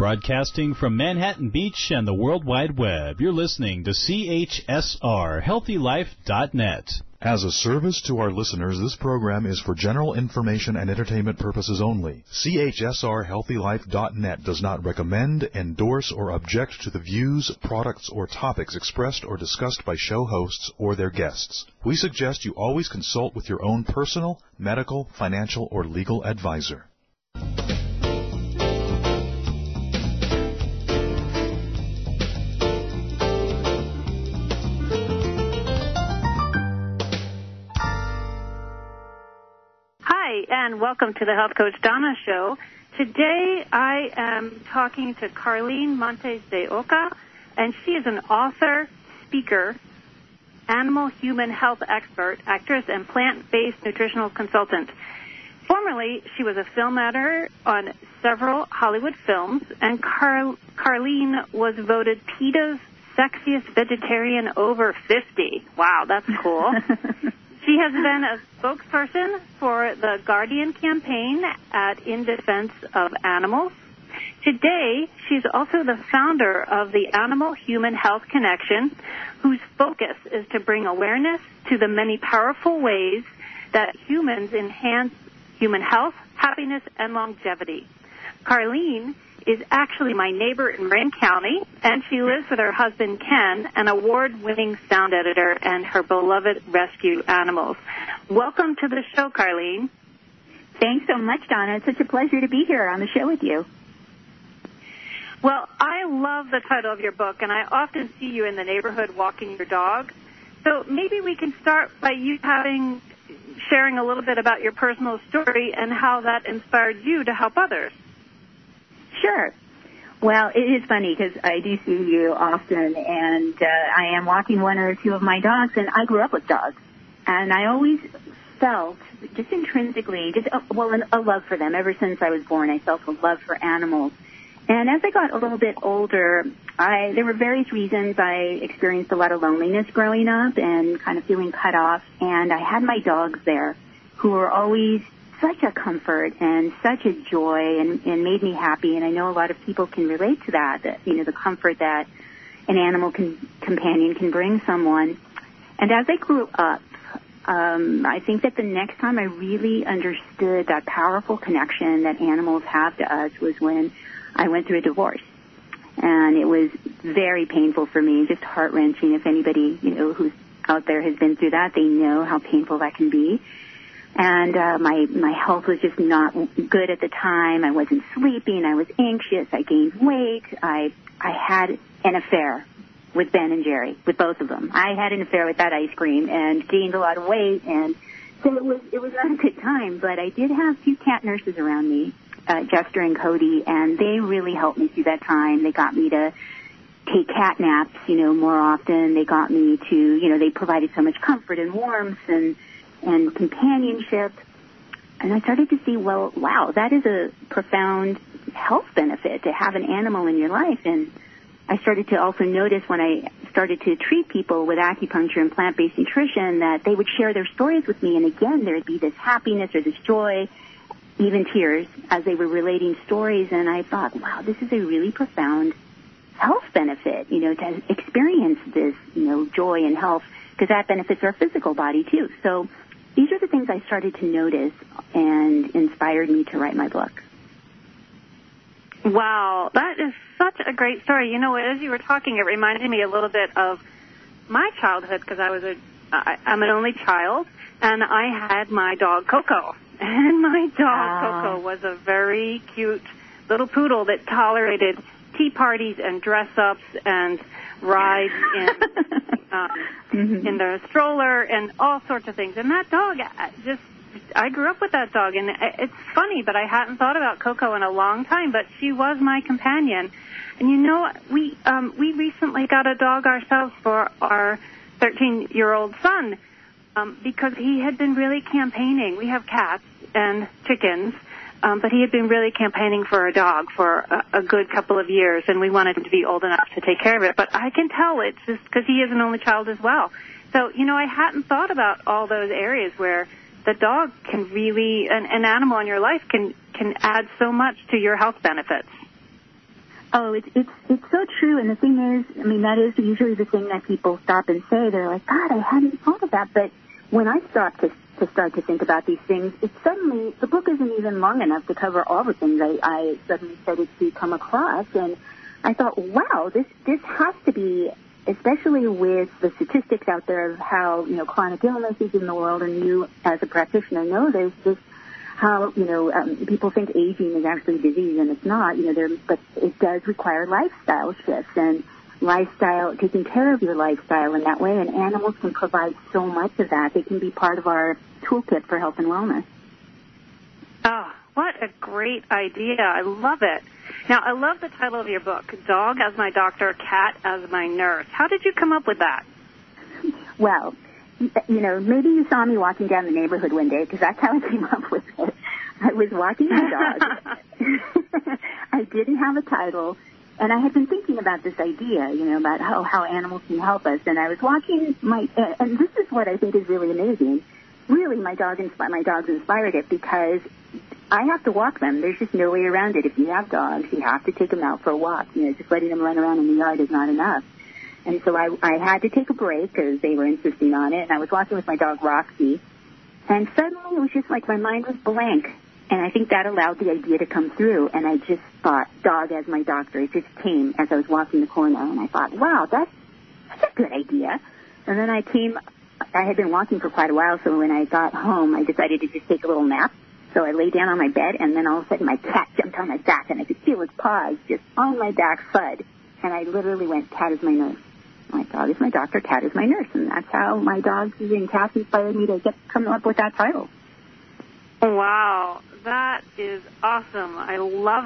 Broadcasting from Manhattan Beach and the World Wide Web, you're listening to CHSR, HealthyLife.net. As a service to our listeners, this program is for general information and entertainment purposes only. CHSR HealthyLife.net does not recommend, endorse, or object to the views, products, or topics expressed or discussed by show hosts or their guests. We suggest you always consult with your own personal, medical, financial, or legal advisor. And welcome to the Health Coach Donna Show. Today I am talking to Carlene Montes de Oca, and she is an author, speaker, animal-human health expert, actress, and plant-based nutritional consultant. Formerly, she was a film editor on several Hollywood films, and Carlene was voted PETA's sexiest vegetarian over 50. Wow, that's cool. She has been a spokesperson for the Guardian campaign at In Defense of Animals. Today, she's also the founder of the Animal-Human Health Connection, whose focus is to bring awareness to the many powerful ways that humans enhance human health, happiness, and longevity. Carlene is actually my neighbor in Marin County, and she lives with her husband, Ken, an award-winning sound editor, and her beloved rescue animals. Welcome to the show, Carlene. Thanks so much, Donna. It's such a pleasure to be here on the show with you. Well, I love the title of your book, and I often see you in the neighborhood walking your dog. So maybe we can start by you sharing a little bit about your personal story and how that inspired you to help others. Sure. Well, it is funny because I do see you often, and I am walking one or two of my dogs, and I grew up with dogs. And I always felt, just intrinsically, a love for them. Ever since I was born, I felt a love for animals. And as I got a little bit older, there were various reasons. I experienced a lot of loneliness growing up and kind of feeling cut off. And I had my dogs there who were always such a comfort and such a joy and made me happy. And I know a lot of people can relate to that, the comfort that an animal companion can bring someone. And as I grew up, I think that the next time I really understood that powerful connection that animals have to us was when I went through a divorce. And it was very painful for me, just heart-wrenching. If anybody, who's out there has been through that, they know how painful that can be. And my health was just not good at the time. I wasn't sleeping. I was anxious. I gained weight. I had an affair with Ben and Jerry, with both of them. I had an affair with that ice cream and gained a lot of weight. And so it was not a good time. But I did have two cat nurses around me, Jester and Cody, and they really helped me through that time. They got me to take cat naps, more often. They got me to, they provided so much comfort and warmth and companionship. And I started to see, well, wow, that is a profound health benefit to have an animal in your life. And I started to also notice when I started to treat people with acupuncture and plant-based nutrition that they would share their stories with me. And again, there would be this happiness or this joy, even tears, as they were relating stories. And I thought, wow, this is a really profound health benefit, to experience this, joy and health, because that benefits our physical body too. So these are the things I started to notice and inspired me to write my book. Wow, that is such a great story. As you were talking, it reminded me a little bit of my childhood because I'm an only child, and I had my dog Coco. And my dog Coco was a very cute little poodle that tolerated tea parties and dress-ups and rides in the stroller and all sorts of things. And that dog, I grew up with that dog. And it's funny, but I hadn't thought about Coco in a long time, but she was my companion. And we recently got a dog ourselves for our 13-year-old son because he had been really campaigning. We have cats and chickens. But he had been really campaigning for a dog for a good couple of years, and we wanted him to be old enough to take care of it. But I can tell it's just because he is an only child as well. So, I hadn't thought about all those areas where the dog can really, an animal in your life can add so much to your health benefits. Oh, it's so true. And the thing is, I mean, that is usually the thing that people stop and say. They're like, God, I hadn't thought of that. But when I stopped to start to think about these things, it suddenly, the book isn't even long enough to cover all the things I suddenly started to come across. And I thought, wow, this has to be, especially with the statistics out there of how, chronic illness is in the world, and you as a practitioner know there's this, how, people think aging is actually a disease, and it's not, but it does require lifestyle shifts and taking care of your lifestyle in that way, and animals can provide so much of that. They can be part of our toolkit for health and wellness. Oh, what a great idea. I love it. Now, I love the title of your book, Dog as My Doctor, Cat as My Nurse. How did you come up with that? Well, maybe you saw me walking down the neighborhood one day, because that's how I came up with it. I was walking my dog. I didn't have a title, and I had been thinking about this idea, about how animals can help us. And I was walking and this is what I think is really amazing. Really, my dogs inspired it, because I have to walk them. There's just no way around it. If you have dogs, you have to take them out for a walk. Just letting them run around in the yard is not enough. And so I had to take a break because they were insisting on it. And I was walking with my dog, Roxy. And suddenly it was just like my mind was blank. And I think that allowed the idea to come through. And I just thought, Dog as My Doctor. It just came as I was walking the corner. And I thought, wow, that's a good idea. And then I had been walking for quite a while. So when I got home, I decided to just take a little nap. So I lay down on my bed. And then all of a sudden my cat jumped on my back. And I could feel its paws just on my back, thud. And I literally went, Cat is my nurse. My dog is my doctor, cat is my nurse. And that's how my dogs and cats inspired me to come up with that title. Wow, that is awesome. I love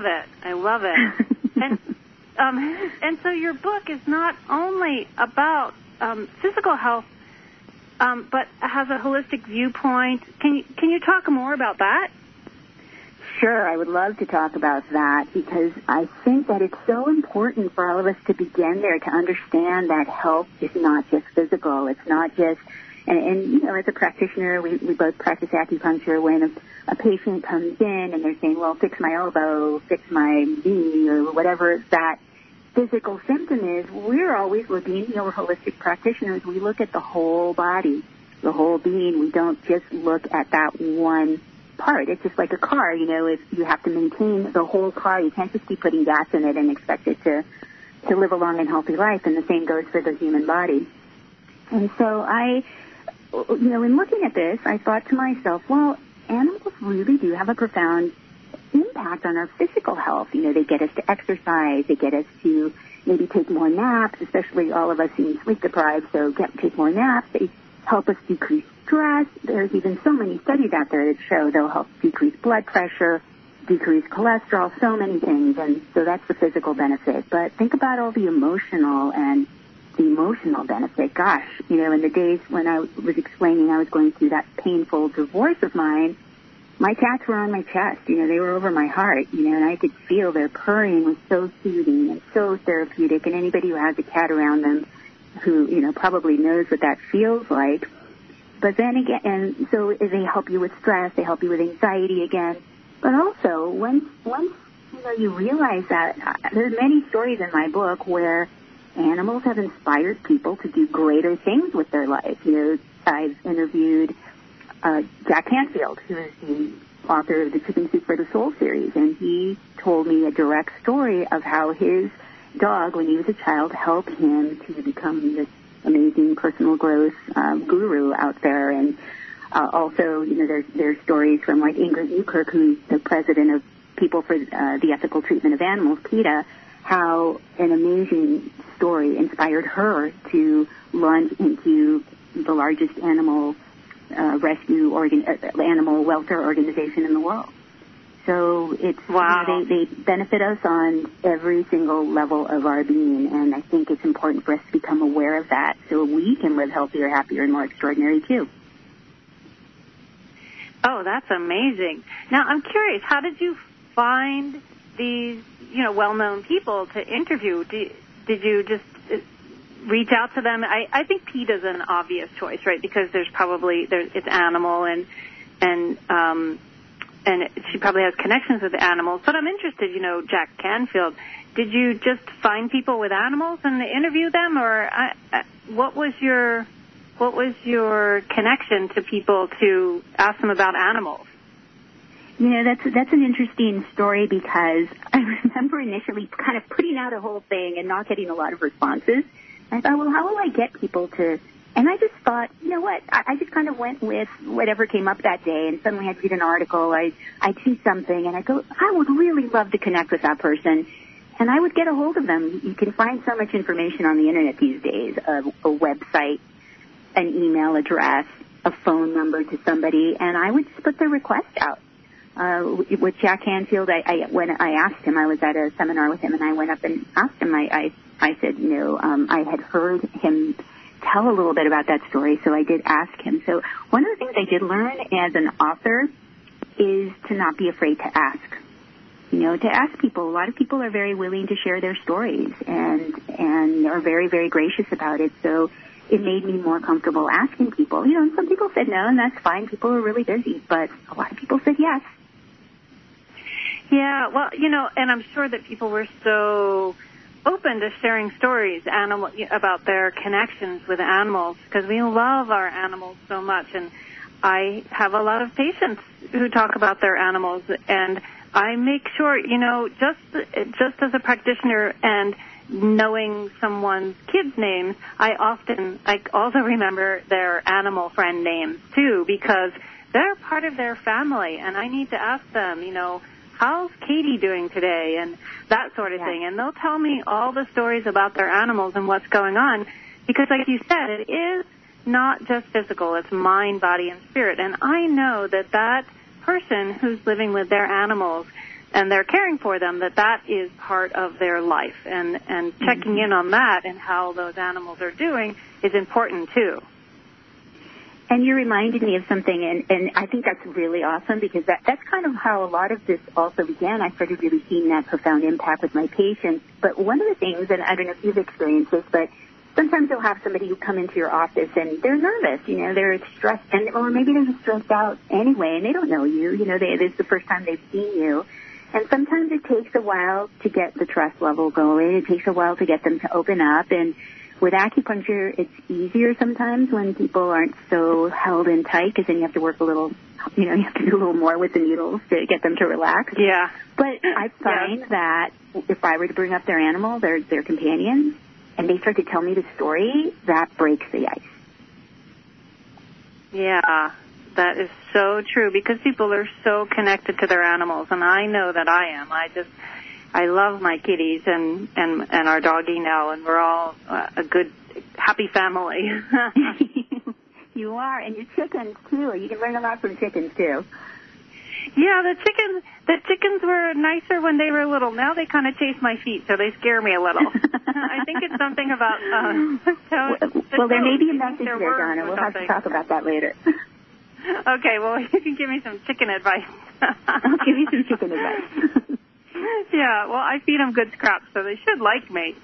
it. And so your book is not only about physical health, but has a holistic viewpoint. Can you talk more about that? Sure, I would love to talk about that, because I think that it's so important for all of us to begin there, to understand that health is not just physical. It's not just, and as a practitioner, we both practice acupuncture. When a patient comes in and they're saying, well, fix my elbow, fix my knee, or whatever that physical symptom is, we're always looking, we're holistic practitioners. We look at the whole body, the whole being. We don't just look at that one part. It's just like a car, if you have to maintain the whole car, you can't just keep putting gas in it and expect it to live a long and healthy life, and the same goes for the human body. And so in looking at this, I thought to myself, well, animals really do have a profound impact on our physical health. They get us to exercise, they get us to maybe take more naps, especially all of us being sleep deprived, so take more naps. They help us decrease stress. There's even so many studies out there that show they'll help decrease blood pressure, decrease cholesterol, so many things. And so that's the physical benefit. But think about all the emotional benefit. Gosh, in the days when I was explaining I was going through that painful divorce of mine, my cats were on my chest. They were over my heart, and I could feel their purring was so soothing and so therapeutic. And anybody who has a cat around them who, probably knows what that feels like. But then again, and so they help you with stress, they help you with anxiety again. But also, once you realize that, there's many stories in my book where animals have inspired people to do greater things with their life. I've interviewed Jack Canfield, who is the author of the Chicken Soup for the Soul series, and he told me a direct story of how his dog, when he was a child, helped him to become this amazing personal growth guru out there. And also, there's stories from like Ingrid Newkirk, who's the president of People for the Ethical Treatment of Animals, PETA, how an amazing story inspired her to launch into the largest animal animal welfare organization in the world. So it's wow. They benefit us on every single level of our being, and I think it's important for us to become aware of that so we can live healthier, happier, and more extraordinary too. Oh, that's amazing. Now, I'm curious, how did you find these, well-known people to interview? Did you just reach out to them? I think PETA's an obvious choice, right? Because it's animal and she probably has connections with animals. But I'm interested, Jack Canfield, did you just find people with animals and interview them, or what was your connection to people to ask them about animals? That's an interesting story, because I remember initially kind of putting out a whole thing and not getting a lot of responses. I thought, well, how will I get people to... And I just thought, you know what, I just kind of went with whatever came up that day, and suddenly I'd read an article, I'd see something, and I'd go, I would really love to connect with that person. And I would get a hold of them. You can find so much information on the Internet these days, a website, an email address, a phone number to somebody, and I would just put the request out. With Jack Canfield, when I asked him, I was at a seminar with him, and I went up and asked him, I said, I had heard him tell a little bit about that story, so I did ask him. So one of the things I did learn as an author is to not be afraid to ask. To ask people. A lot of people are very willing to share their stories and are very, very gracious about it. So it made me more comfortable asking people. And some people said no, and that's fine. People are really busy, but a lot of people said yes. Yeah, well, and I'm sure that people were so open to sharing stories about their connections with animals, because we love our animals so much. And I have a lot of patients who talk about their animals, and I make sure, just as a practitioner and knowing someone's kids' names, I also remember their animal friend names too, because they're part of their family, and I need to ask them, how's Katie doing today, and that sort of thing. And they'll tell me all the stories about their animals and what's going on, because like you said, it is not just physical, it's mind, body, and spirit. And I know that person who's living with their animals and they're caring for them, that is part of their life. And checking in on that and how those animals are doing is important too. And you reminded me of something, and I think that's really awesome, because that's kind of how a lot of this also began. I started really seeing that profound impact with my patients. But one of the things, and I don't know if you've experienced this, but sometimes you'll have somebody who come into your office and they're nervous, they're stressed, or maybe they're just stressed out anyway, and they don't know you, this is the first time they've seen you. And sometimes it takes a while to get the trust level going. It takes a while to get them to open up. And with acupuncture, it's easier sometimes when people aren't so held in tight, because then you have to work a little, you have to do a little more with the needles to get them to relax. Yeah. But I find that if I were to bring up their animal, their companions, and they start to tell me the story, that breaks the ice. Yeah, that is so true, because people are so connected to their animals, and I know that I am. I love my kitties and our doggy now, and we're all a good, happy family. You are, and your chickens too. You can learn a lot from chickens too. Yeah, the chickens were nicer when they were little. Now they kind of chase my feet, so they scare me a little. I think it's something about... well, there may be a message there, Donna. We'll have to talk about that later. Okay, well, you can give me some chicken advice. I'll give you some chicken advice. Yeah, well, I feed them good scraps, so they should like me.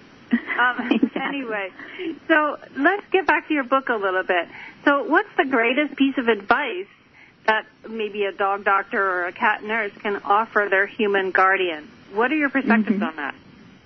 Anyway, so let's get back to your book a little bit. So what's the greatest piece of advice that maybe a dog doctor or a cat nurse can offer their human guardian? What are your perspectives on that?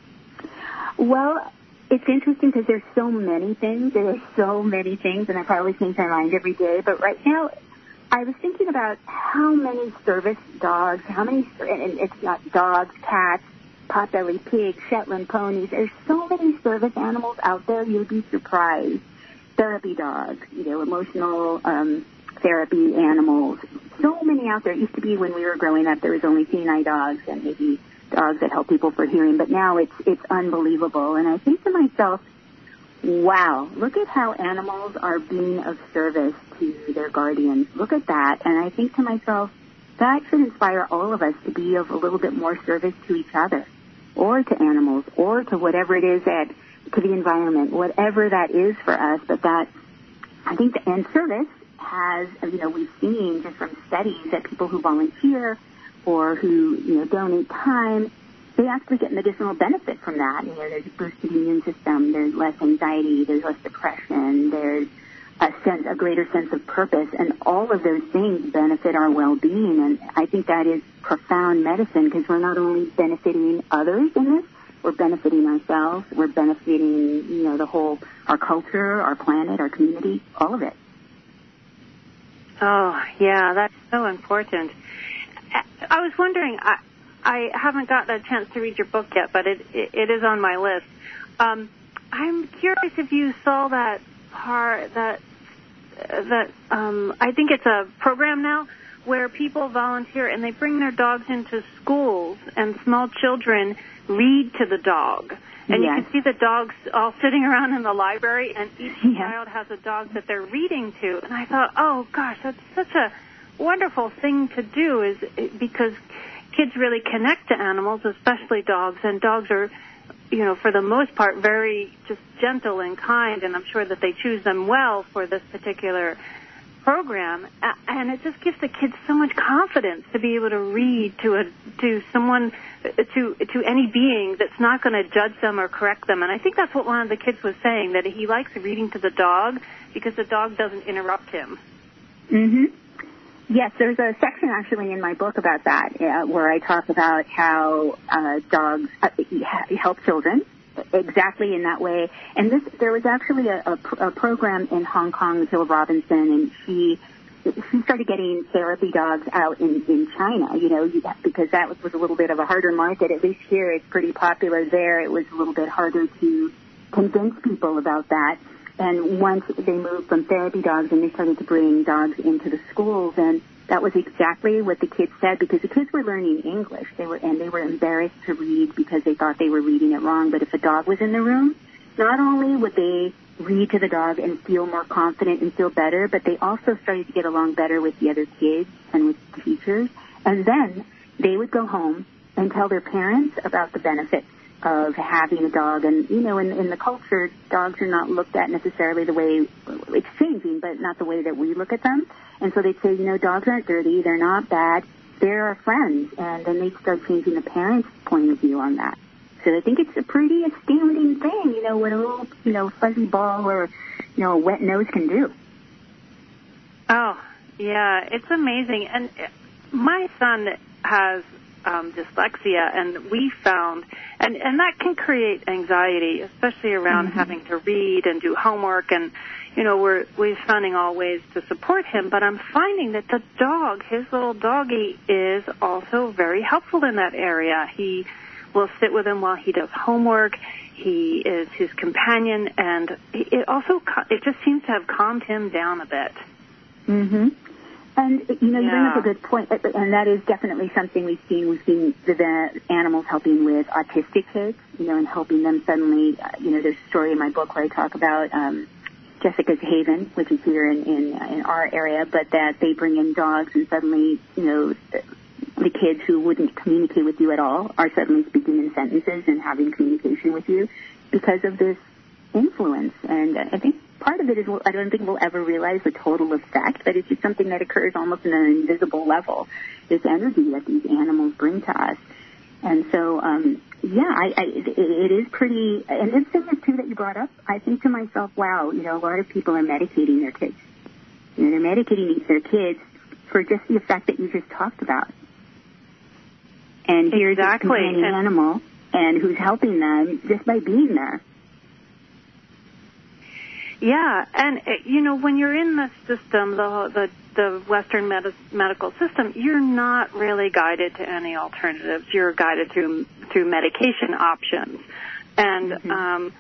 Well, it's interesting because there's so many things. There are so many things, and I probably change my mind every day. But right now, I was thinking about how many service dogs, and it's not dogs, cats, potbelly pigs, Shetland ponies. There's so many service animals out there, you'd be surprised. Therapy dogs, emotional therapy animals. So many out there. It used to be when we were growing up, there was only canine dogs and maybe dogs that help people for hearing, but now it's unbelievable. And I think to myself, wow, look at how animals are being of service to their guardians. Look at that. And I think to myself, that should inspire all of us to be of a little bit more service to each other, or to animals, or to whatever it is to the environment, whatever that is for us. But that, I think, and service has, we've seen just from studies that people who volunteer or who, donate time, they actually get medicinal benefit from that. There's a boosted immune system, there's less anxiety, there's less depression, there's a greater sense of purpose, and all of those things benefit our well-being. And I think that is profound medicine, because we're not only benefiting others in this, we're benefiting ourselves, we're benefiting, our culture, our planet, our community, all of it. Oh, yeah, that's so important. I was wondering, I haven't gotten a chance to read your book yet, but it is on my list. I'm curious if you saw that part, that I think it's a program now where people volunteer and they bring their dogs into schools, and small children read to the dog. And you can see the dogs all sitting around in the library, and each child has a dog that they're reading to. And I thought, oh, gosh, that's such a wonderful thing to do, is because kids really connect to animals, especially dogs. And dogs are, for the most part, very just gentle and kind, and I'm sure that they choose them well for this particular program. And it just gives the kids so much confidence to be able to read to someone, to any being that's not going to judge them or correct them. And I think that's what one of the kids was saying, that he likes reading to the dog because the dog doesn't interrupt him. Mm-hmm. Yes, there's a section actually in my book about that, where I talk about how dogs help children exactly in that way. And there was actually a program in Hong Kong, Jill Robinson, and she started getting therapy dogs out in China, because that was a little bit of a harder market. At least here it's pretty popular. There it was a little bit harder to convince people about that. And once they moved from therapy dogs and they started to bring dogs into the schools, and that was exactly what the kids said, because the kids were learning English. They were embarrassed to read because they thought they were reading it wrong. But if a dog was in the room, not only would they read to the dog and feel more confident and feel better, but they also started to get along better with the other kids and with the teachers. And then they would go home and tell their parents about the benefits of having a dog. And, in the culture, dogs are not looked at necessarily the way, it's changing, but not the way that we look at them. And so they'd say, dogs aren't dirty, they're not bad, they're our friends. And then they'd start changing the parents' point of view on that. So I think it's a pretty astounding thing, what a little, fuzzy ball or, a wet nose can do. Oh, yeah, it's amazing. And my son has dyslexia, and we found, and that can create anxiety, especially around having to read and do homework, and we're finding all ways to support him. But I'm finding that the dog, his little doggy, is also very helpful in that area. He will sit with him while he does homework. He is his companion, and it just seems to have calmed him down a bit. Mm-hmm. And, you bring up a good point, and that is definitely something we've seen. We've seen the animals helping with autistic kids, and helping them suddenly, there's a story in my book where I talk about Jessica's Haven, which is here in our area, but that they bring in dogs, and suddenly, the kids who wouldn't communicate with you at all are suddenly speaking in sentences and having communication with you because of this influence. And I think part of it is, I don't think we'll ever realize the total effect, but it's just something that occurs almost on an invisible level, this energy that these animals bring to us. And so, it is pretty, and this thing is too that you brought up, I think to myself, wow, a lot of people are medicating their kids. They're medicating their kids for just the effect that you just talked about. And here's a companion animal, and who's helping them just by being there. Yeah, and when you're in the system, the Western medical system, you're not really guided to any alternatives. You're guided through medication options, and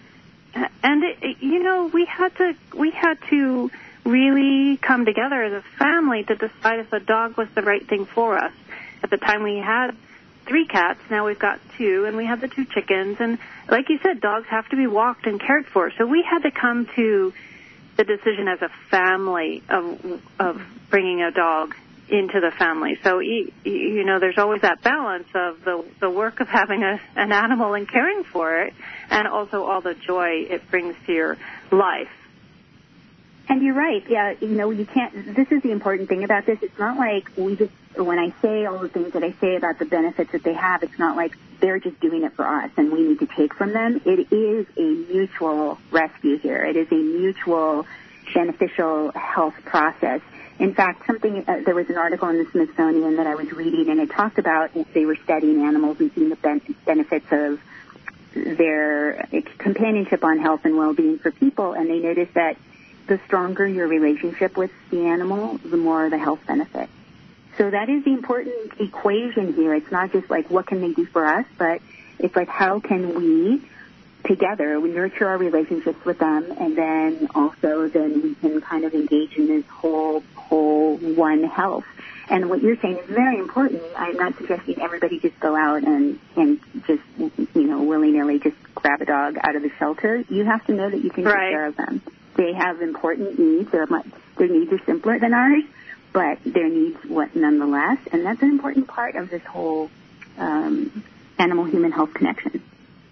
we had to really come together as a family to decide if a dog was the right thing for us. At the time, we had 3 cats. Now we've got 2, and we have the 2 chickens. And like you said, dogs have to be walked and cared for. So we had to come to the decision as a family of bringing a dog into the family. So, there's always that balance of the work of having an animal and caring for it, and also all the joy it brings to your life. And you're right. Yeah, you can't, this is the important thing about this. It's not like when I say all the things that I say about the benefits that they have, it's not like they're just doing it for us and we need to take from them. It is a mutual rescue here. It is a mutual beneficial health process. In fact, there was an article in the Smithsonian that I was reading, and it talked about if they were studying animals and seeing the benefits of their companionship on health and well-being for people, and they noticed that the stronger your relationship with the animal, the more the health benefit. So that is the important equation here. It's not just like what can they do for us, but it's like how can we together nurture our relationships with them, and then we can kind of engage in this whole one health. And what you're saying is very important. I'm not suggesting everybody just go out and just, willy-nilly just grab a dog out of the shelter. You have to know that you can take care of them. They have important needs. Their needs are simpler than ours, but their needs nonetheless. And that's an important part of this whole animal-human health connection.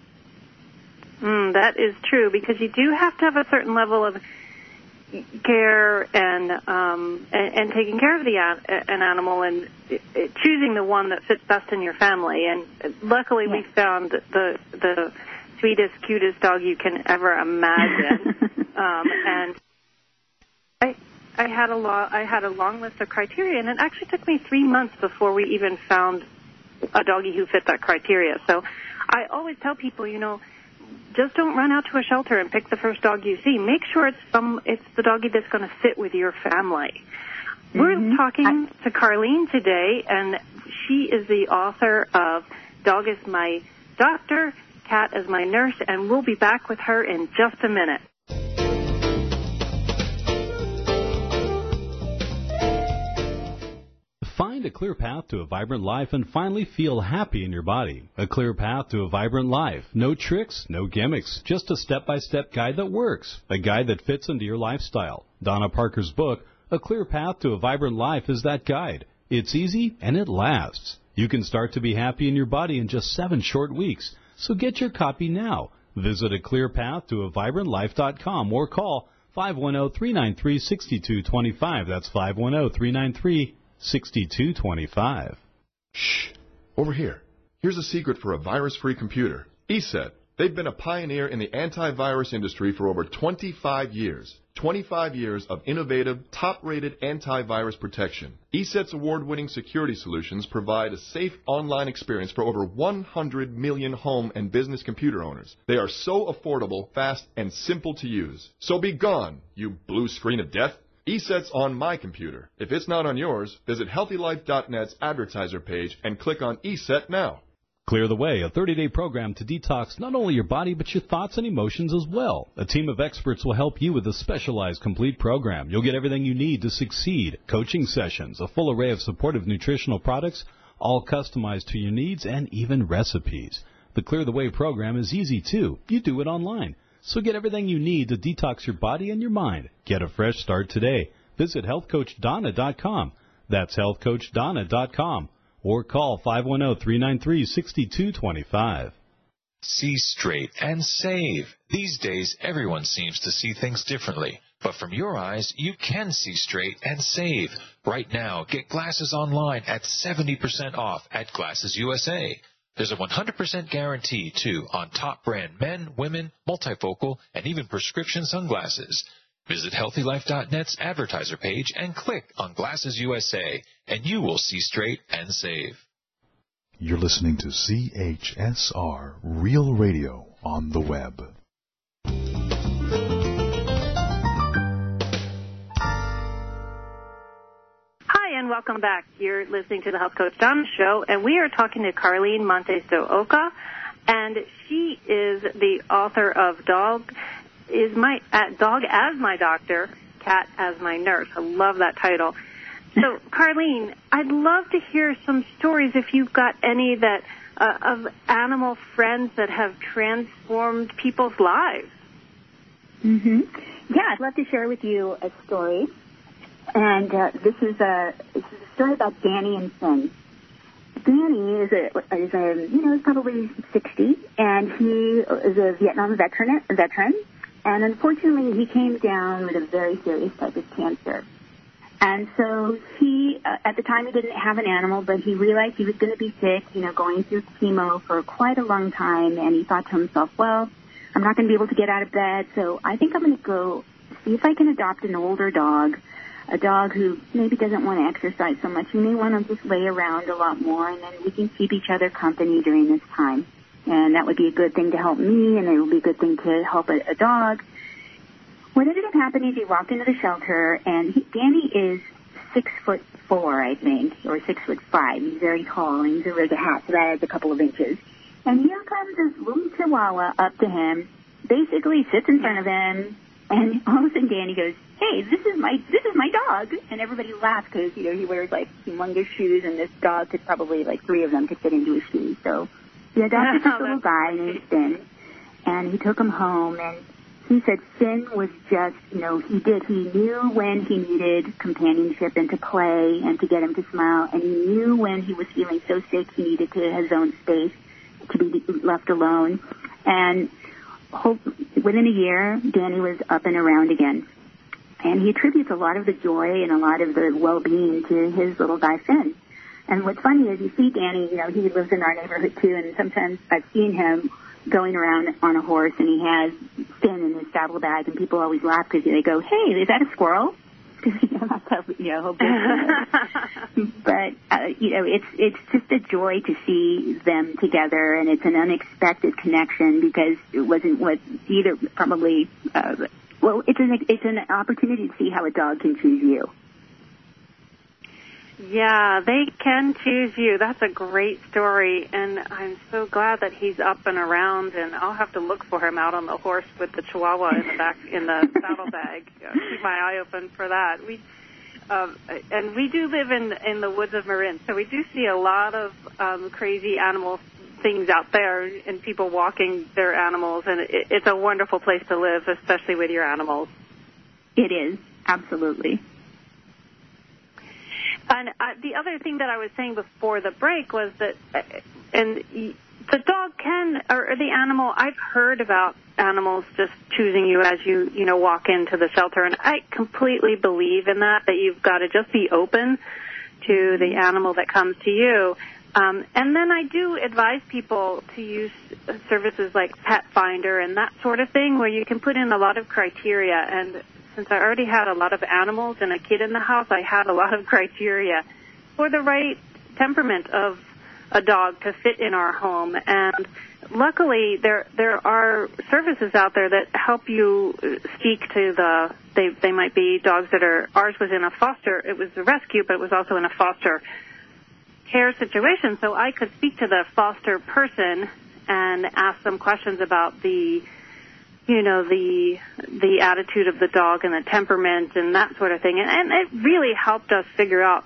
That is true, because you do have to have a certain level of care and taking care of an animal and choosing the one that fits best in your family. And luckily, we found the sweetest, cutest dog you can ever imagine. And I had a long list of criteria, and it actually took me 3 months before we even found a doggie who fit that criteria. So I always tell people, just don't run out to a shelter and pick the first dog you see. Make sure it's the doggie that's going to fit with your family. Mm-hmm. We're talking to Carlene today, and she is the author of Dog is My Doctor, Cat as My Nurse, and we'll be back with her in just a minute. Find a clear path to a vibrant life and finally feel happy in your body. A clear path to a vibrant life. No tricks, no gimmicks, just a step-by-step guide that works. A guide that fits into your lifestyle. Donna Parker's book, A Clear Path to a Vibrant Life, is that guide. It's easy and it lasts. You can start to be happy in your body in just 7 short weeks. So get your copy now. Visit aclearpathtoavibrantlife.com or call 510-393-6225. That's 510-393-6225. Shh. Over here. Here's a secret for a virus-free computer. ESET. They've been a pioneer in the antivirus industry for over 25 years. 25 years of innovative, top-rated antivirus protection. ESET's award-winning security solutions provide a safe online experience for over 100 million home and business computer owners. They are so affordable, fast, and simple to use. So be gone, you blue screen of death. ESET's on my computer. If it's not on yours, visit HealthyLife.net's advertiser page and click on ESET now. Clear the Way, a 30-day program to detox not only your body but your thoughts and emotions as well. A team of experts will help you with a specialized complete program. You'll get everything you need to succeed. Coaching sessions, a full array of supportive nutritional products, all customized to your needs, and even recipes. The Clear the Way program is easy too. You do it online. So get everything you need to detox your body and your mind. Get a fresh start today. Visit healthcoachdonna.com. That's healthcoachdonna.com. Or call 510-393-6225. See straight and save. These days, everyone seems to see things differently. But from your eyes, you can see straight and save. Right now, get glasses online at 70% off at Glasses USA. There's a 100% guarantee, too, on top brand men, women, multifocal, and even prescription sunglasses. Visit HealthyLife.net's advertiser page and click on Glasses USA, and you will see straight and save. You're listening to CHSR Real Radio on the web. Hi, and welcome back. You're listening to the Health Coach Donna Show, and we are talking to Carlene Montes de Oca, and she is the author of Dog as My Doctor, Cat as My Nurse. I love that title. So, Carlene, I'd love to hear some stories, if you've got any, that of animal friends that have transformed people's lives. Mm-hmm. Yeah, I'd love to share with you a story. And this is a story about Danny and Finn. Danny is probably 60, and he is a Vietnam veteran. And unfortunately, he came down with a very serious type of cancer. And so he, at the time, he didn't have an animal, but he realized he was going to be sick, going through chemo for quite a long time. And he thought to himself, well, I'm not going to be able to get out of bed, so I think I'm going to go see if I can adopt an older dog, a dog who maybe doesn't want to exercise so much. He may want to just lay around a lot more, and then we can keep each other company during this time. And that would be a good thing to help me, and it would be a good thing to help a dog. What ended up happening is he walked into the shelter, and Danny is 6'4", I think, or 6'5". He's very tall, and he's over the hat, so that adds a couple of inches. And here comes this little Chihuahua up to him, basically sits in front of him, and all of a sudden Danny goes, "Hey, this is my dog," and everybody laughs because he wears like humongous shoes, and this dog could probably like 3 of them could fit into his shoes. So he adopted this little guy named Finn, and he took him home, and he said Finn was just, he knew when he needed companionship and to play and to get him to smile, and he knew when he was feeling so sick he needed to have his own space to be left alone. And within a year, Danny was up and around again. And he attributes a lot of the joy and a lot of the well-being to his little guy, Finn. And what's funny is you see Danny, he lives in our neighborhood too, and sometimes I've seen him going around on a horse, and he has Finn in his saddlebag, and people always laugh because they go, "Hey, is that a squirrel?" Because that's how he'll But it's just a joy to see them together, and it's an unexpected connection because it wasn't what either probably. It's an opportunity to see how a dog can choose you. Yeah, they can choose you. That's a great story, and I'm so glad that he's up and around, and I'll have to look for him out on the horse with the Chihuahua in the back in the saddlebag. Keep my eye open for that. And we do live in the woods of Marin, so we do see a lot of crazy animal things out there and people walking their animals, and it's a wonderful place to live, especially with your animals. It is, absolutely. And the other thing that I was saying before the break was that, and the dog or the animal, I've heard about animals just choosing you as you walk into the shelter, and I completely believe in that you've got to just be open to the animal that comes to you. And then I do advise people to use services like Pet Finder and that sort of thing, where you can put in a lot of criteria. And since I already had a lot of animals and a kid in the house, I had a lot of criteria for the right temperament of a dog to fit in our home. And luckily, there are services out there that help you speak to they might be dogs that are, ours was in a foster, it was a rescue, but it was also in a foster care situation, so I could speak to the foster person and ask them questions about the attitude of the dog and the temperament and that sort of thing. And it really helped us figure out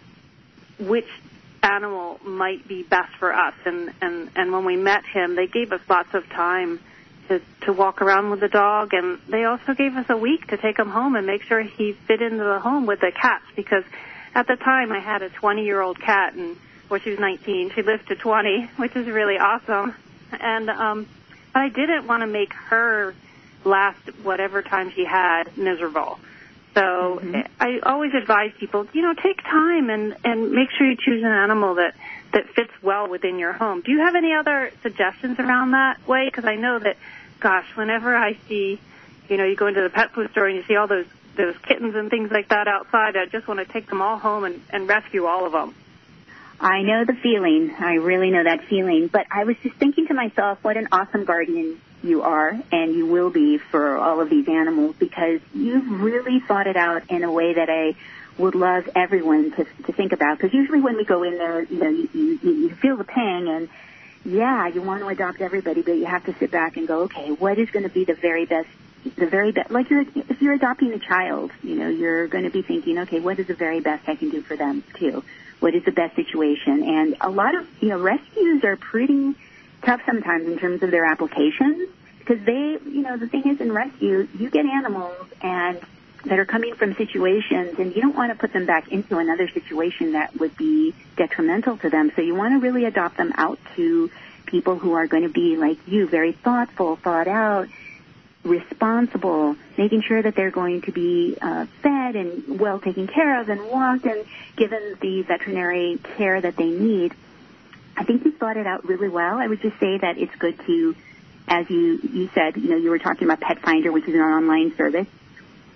which animal might be best for us. And when we met him, they gave us lots of time to walk around with the dog, and they also gave us a week to take him home and make sure he fit into the home with the cats, because at the time, I had a 20-year-old cat, and she was 19. She lived to 20, which is really awesome. And but I didn't want to make her last whatever time she had miserable. So I always advise people, take time and make sure you choose an animal that fits well within your home. Do you have any other suggestions around that way? Because I know that, gosh, whenever I see, you go into the pet food store and you see all those kittens and things like that outside, I just want to take them all home and rescue all of them. I know the feeling. I really know that feeling. But I was just thinking to myself, what an awesome guardian you are and you will be for all of these animals, because you've really thought it out in a way that I would love everyone to think about. Because usually when we go in there, you feel the pang, and yeah, you want to adopt everybody, but you have to sit back and go, okay, what is going to be the very best, like if you're adopting a child, you're going to be thinking, okay, what is the very best I can do for them too? What is the best situation? And a lot of, rescues are pretty tough sometimes in terms of their applications, because the thing is, in rescue, you get animals and that are coming from situations, and you don't want to put them back into another situation that would be detrimental to them. So you want to really adopt them out to people who are going to be like you, very thoughtful, thought out, responsible, making sure that they're going to be fed and well taken care of and walked and given the veterinary care that they need. I think you thought it out really well. I would just say that it's good to, as you said, you were talking about Pet Finder, which is an online service.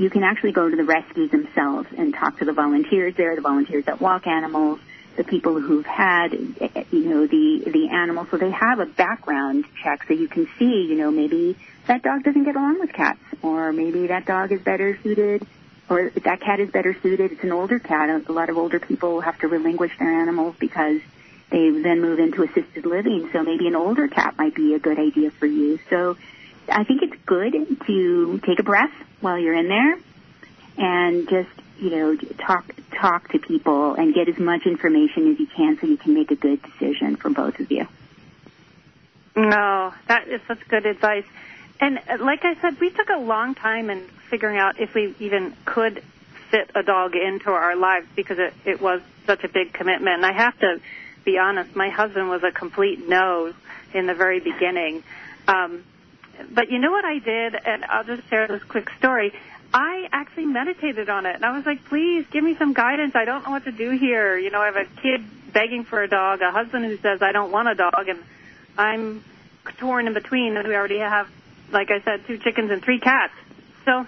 you can actually go to the rescues themselves and talk to the volunteers there, the volunteers that walk animals, the people who've had, the animals. So they have a background check so you can see, maybe that dog doesn't get along with cats, or maybe that dog is better suited, or that cat is better suited. It's an older cat. A lot of older people have to relinquish their animals because they then move into assisted living. So maybe an older cat might be a good idea for you. So I think it's good to take a breath while you're in there and just, talk to people and get as much information as you can so you can make a good decision for both of you. No, that is such good advice. And like I said, we took a long time in figuring out if we even could fit a dog into our lives because it was such a big commitment. And I have to be honest, my husband was a complete no in the very beginning. But you know what I did, and I'll just share this quick story. I actually meditated on it, and I was like, please give me some guidance. I don't know what to do here. I have a kid begging for a dog, a husband who says I don't want a dog, and I'm torn in between, and we already have, like I said, 2 chickens and 3 cats. So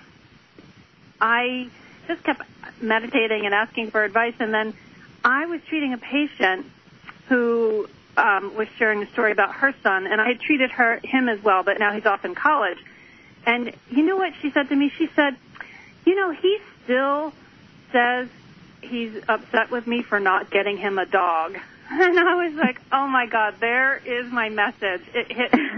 I just kept meditating and asking for advice, and then I was treating a patient who was sharing a story about her son, and I had treated him as well, but now he's off in college. And you know what she said to me? She said, he still says he's upset with me for not getting him a dog. And I was like, oh, my God, there is my message. It hit me.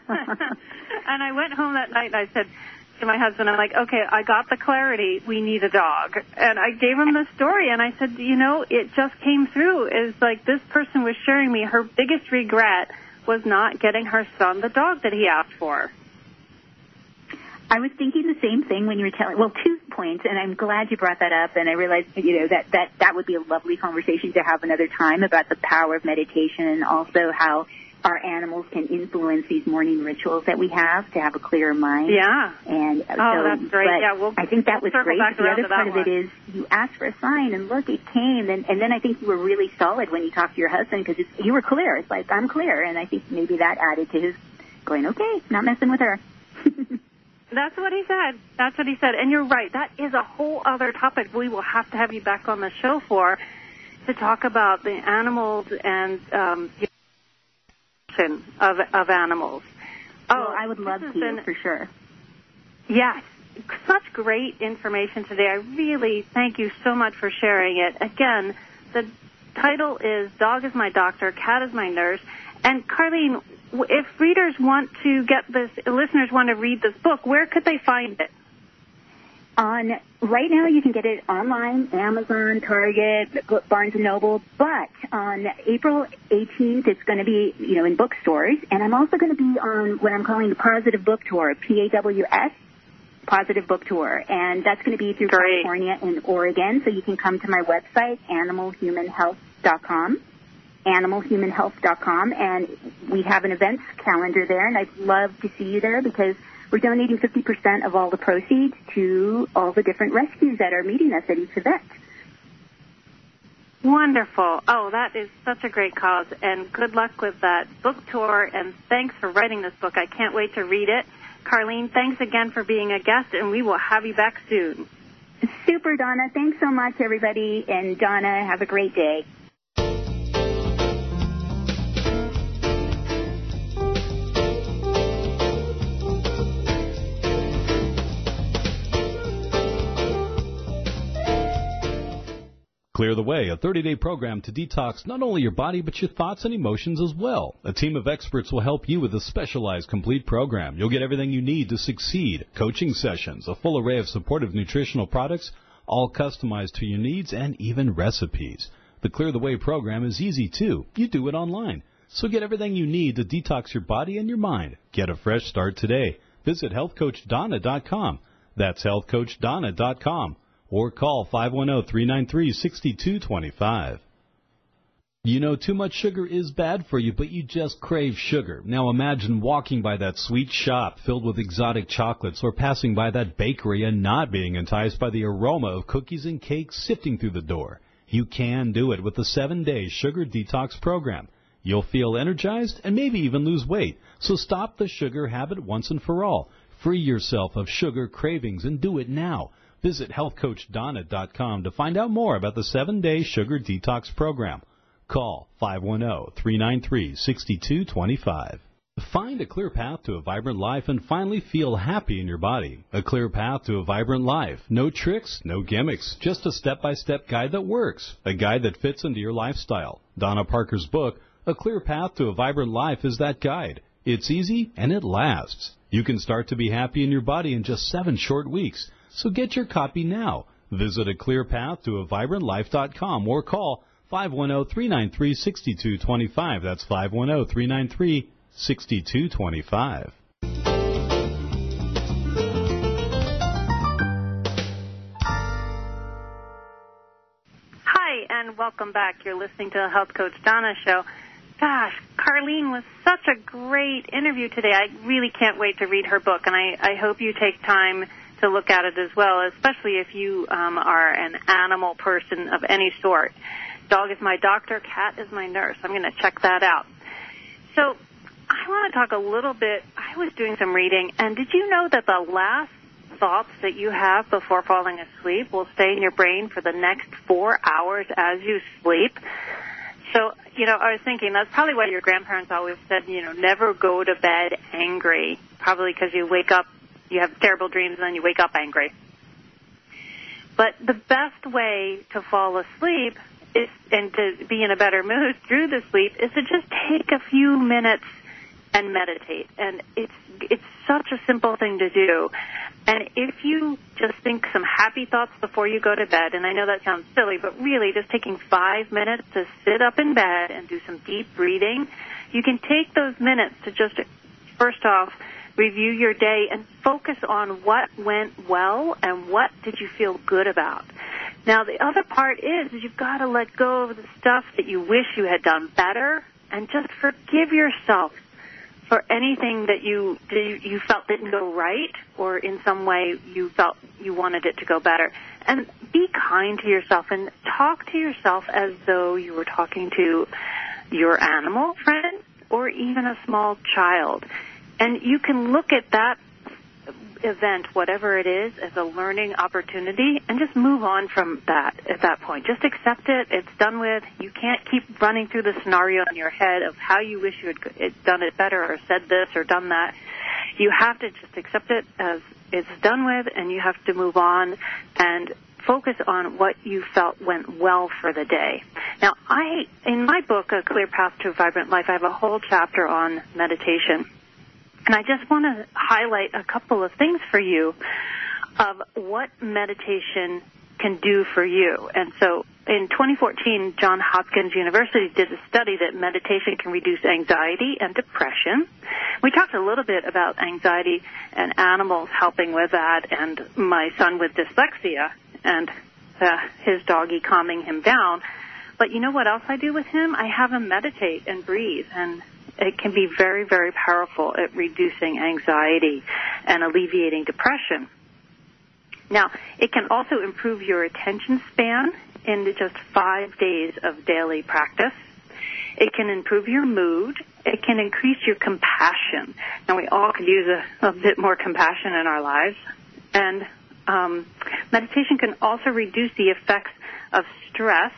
And I went home that night, and I said to my husband, I'm like, okay, I got the clarity. We need a dog. And I gave him the story, and I said, it just came through. It's like this person was sharing me her biggest regret was not getting her son the dog that he asked for. I was thinking the same thing when you were telling, 2 points, and I'm glad you brought that up, and I realized, that would be a lovely conversation to have another time about the power of meditation and also how our animals can influence these morning rituals that we have to have a clearer mind. Yeah. And that's great. Yeah, I think that was great. The other part of it is you asked for a sign, and look, it came, and then I think you were really solid when you talked to your husband because you were clear. It's like, I'm clear, and I think maybe that added to his going, okay, not messing with her. That's what he said. And you're right. That is a whole other topic we will have to have you back on the show to talk about the animals and of animals. I would love to, for sure. Yes. Such great information today. I really thank you so much for sharing it. Again, the title is Dog is My Doctor, Cat is My Nurse. And Carlene, if readers want to get this, listeners want to read this book, where could they find it? Right now you can get it online, Amazon, Target, Barnes & Noble, but on April 18th it's going to be, in bookstores, and I'm also going to be on what I'm calling the Positive Book Tour, PAWS, Positive Book Tour, and that's going to be through California and Oregon, so you can come to my website, animalhumanhealth.com, and we have an events calendar there, and I'd love to see you there because we're donating 50% of all the proceeds to all the different rescues that are meeting us at each event. Wonderful. Oh, that is such a great cause, and good luck with that book tour, and thanks for writing this book. I can't wait to read it. Carlene, thanks again for being a guest, and we will have you back soon. Super, Donna. Thanks so much, everybody, and Donna, have a great day. Clear the Way, a 30-day program to detox not only your body but your thoughts and emotions as well. A team of experts will help you with a specialized complete program. You'll get everything you need to succeed. Coaching sessions, a full array of supportive nutritional products, all customized to your needs, and even recipes. The Clear the Way program is easy too. You do it online. So get everything you need to detox your body and your mind. Get a fresh start today. Visit healthcoachdonna.com. That's healthcoachdonna.com. Or call 510-393-6225. Too much sugar is bad for you, but you just crave sugar. Now imagine walking by that sweet shop filled with exotic chocolates or passing by that bakery and not being enticed by the aroma of cookies and cakes sifting through the door. You can do it with the 7-day sugar detox program. You'll feel energized and maybe even lose weight. So stop the sugar habit once and for all. Free yourself of sugar cravings and do it now. Visit healthcoachdonna.com to find out more about the 7-day sugar detox program. Call 510-393-6225. Find a clear path to a vibrant life and finally feel happy in your body. A clear path to a vibrant life. No tricks, no gimmicks, just a step-by-step guide that works. A guide that fits into your lifestyle. Donna Parker's book, A Clear Path to a Vibrant Life, is that guide. It's easy and it lasts. You can start to be happy in your body in just 7 short weeks. So get your copy now. Visit aclearpathtoavibrantlife.com or call 510-393-6225. That's 510-393-6225. Hi, and welcome back. You're listening to the Health Coach Donna Show. Gosh, Carlene was such a great interview today. I really can't wait to read her book, and I hope you take time to look at it as well, especially if you are an animal person of any sort. Dog is my doctor, cat is my nurse. I'm going to check that out. So I want to talk a little bit. I was doing some reading, and did you know that the last thoughts that you have before falling asleep will stay in your brain for the next 4 hours as you sleep? So, I was thinking that's probably why your grandparents always said, never go to bed angry, probably because you wake up, you have terrible dreams, and then you wake up angry. But the best way to fall asleep and to be in a better mood through the sleep is to just take a few minutes and meditate. And it's such a simple thing to do. And if you just think some happy thoughts before you go to bed, and I know that sounds silly, but really just taking 5 minutes to sit up in bed and do some deep breathing, you can take those minutes to just, first off, review your day and focus on what went well and what did you feel good about. Now, the other part is you've got to let go of the stuff that you wish you had done better and just forgive yourself for anything that you felt didn't go right, or in some way you felt you wanted it to go better. And be kind to yourself and talk to yourself as though you were talking to your animal friend or even a small child. And you can look at that event, whatever it is, as a learning opportunity and just move on from that at that point. Just accept it. It's done with. You can't keep running through the scenario in your head of how you wish you had done it better or said this or done that. You have to just accept it as it's done with, and you have to move on and focus on what you felt went well for the day. Now, in my book, A Clear Path to a Vibrant Life, I have a whole chapter on meditation. And I just want to highlight a couple of things for you of what meditation can do for you. And so in 2014, Johns Hopkins University did a study that meditation can reduce anxiety and depression. We talked a little bit about anxiety and animals helping with that, and my son with dyslexia and his doggy calming him down. But you know what else I do with him? I have him meditate and breathe, and it can be very, very powerful at reducing anxiety and alleviating depression. Now, it can also improve your attention span in just 5 days of daily practice. It can improve your mood. It can increase your compassion. And we all could use a bit more compassion in our lives. And meditation can also reduce the effects of stress